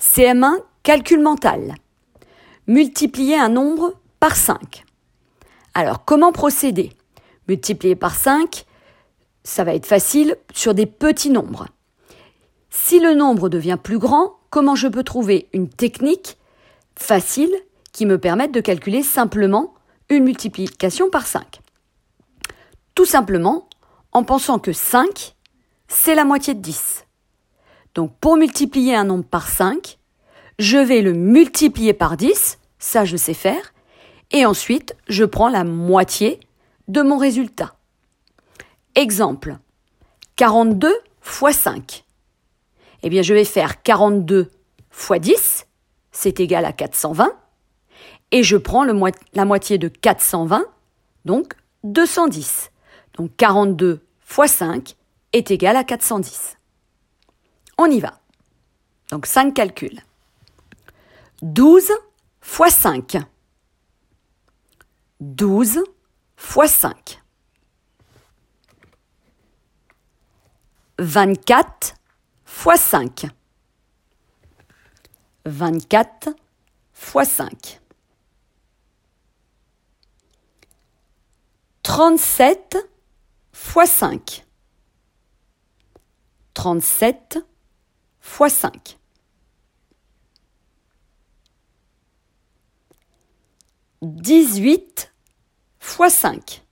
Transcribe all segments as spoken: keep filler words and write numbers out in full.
C M un, calcul mental. Multiplier un nombre par cinq. Alors, comment procéder? Multiplier par cinq, ça va être facile sur des petits nombres. Si le nombre devient plus grand, comment je peux trouver une technique facile qui me permette de calculer simplement une multiplication par cinq? Tout simplement en pensant que cinq, c'est la moitié de dix. Donc pour multiplier un nombre par cinq, je vais le multiplier par dix, ça je sais faire, et ensuite je prends la moitié de mon résultat. Exemple, quarante-deux fois cinq. Eh bien, je vais faire quarante-deux fois dix, c'est égal à quatre cent vingt, et je prends le mo- la moitié de quatre cent vingt, donc deux cent dix. Donc quarante-deux fois cinq est égal à quatre cent dix. On y va. Donc cinq calculs. douze fois cinq. douze fois cinq. vingt-quatre fois cinq. vingt-quatre fois cinq. trente-sept fois cinq. trente-sept fois cinq. dix-huit fois cinq.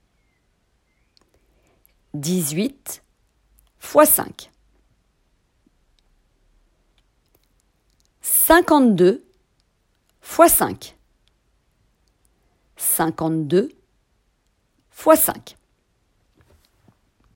dix-huit fois cinq. cinquante-deux fois cinq. cinquante-deux fois cinq.